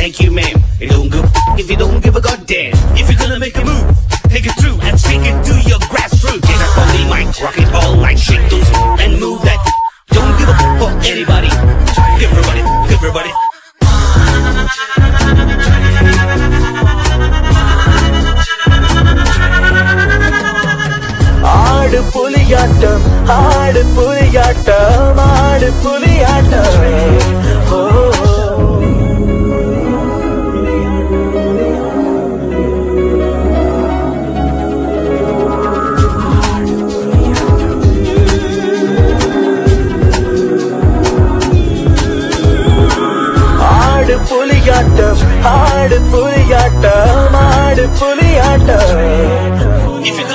thank you ma'am. It don't give if you don't give a goddamn. If you're gonna make a move, take it through and speak it to your grassroots. Get up on the mic, rock it all night, shake those and move that. Don't give a for anybody. Give everybody, give everybody. ஆடு புலியாட்டம் ஆடு புலியாட்டம் ஆடு புலியாட்டம் ஓ ஆடு புலியாட்டம் ஆடு புலியாட்டம் ஆடு புலியாட்டம்.